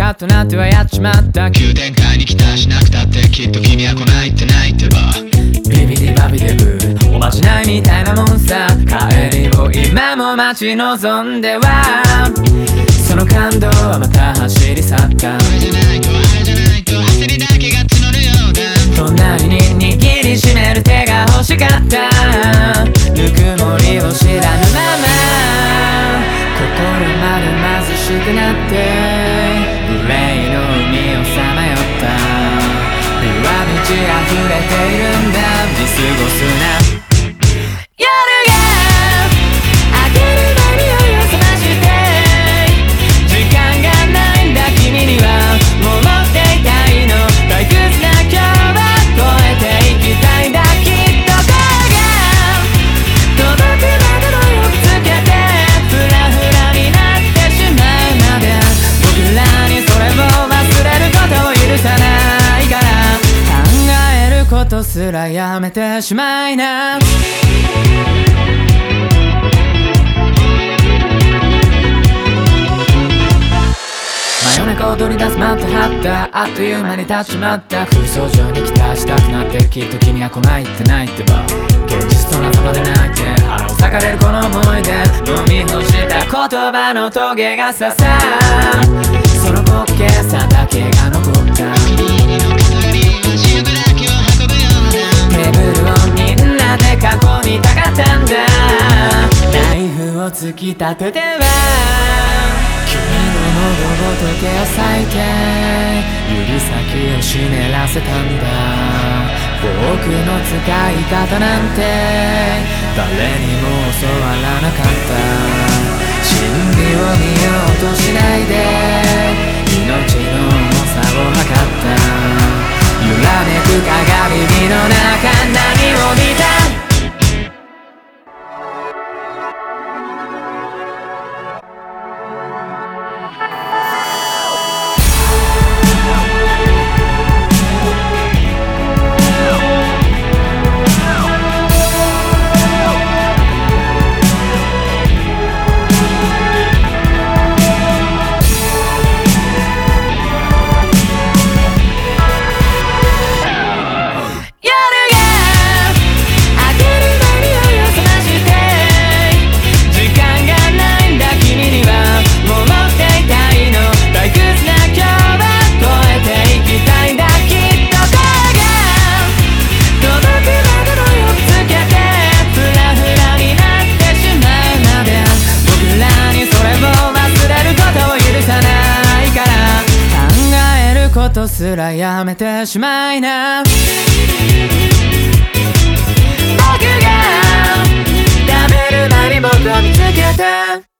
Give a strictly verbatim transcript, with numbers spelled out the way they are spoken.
カッとなってはやっちまった。 急展開に期待しなくたってきっと君は来ないって泣いてばビビディバビデブーおまじないみたいなもんさ。帰りを今も待ち望んではその感動はまた走り去った。 これじゃないとあれじゃないと焦りだけが募るようだ。 隣に握りしめる手が欲しかった。ぬくもりを知らぬまま心まで貧しくなって憂いの海をさまよった。夜は満ち溢れているんだ。見過ごすな夜が明ける前に酔いを覚まして時間がないんだ君にはもう持っていたいの。退屈な今日は越えていきたいんだ。きっと声が届くまでのよくつけてフラフラになってしまうまで僕らにそれを忘れることを許さないから考えることすらやめてしまいな。真夜中踊り出すマット張ったあっという間に立ちまった。空想上に期待したくなってきっと君は来ないって泣いてば現実と仲間で泣いて腹を裂かれるこの思い出飲み干した言葉のトゲが刺さその滑稽さだけが残った。テーブルをみんなで囲みたかったんだ。ナイフを突き立てては君の喉ごと毛を裂いて指先を湿らせたんだ。フォークの使い方なんて誰にも教わらなかった。真理を見ようとしないで命の重さを測った。揺らめく鏡の中何を見た。ことすらやめてしまいな。僕が食べる前に僕を見つけて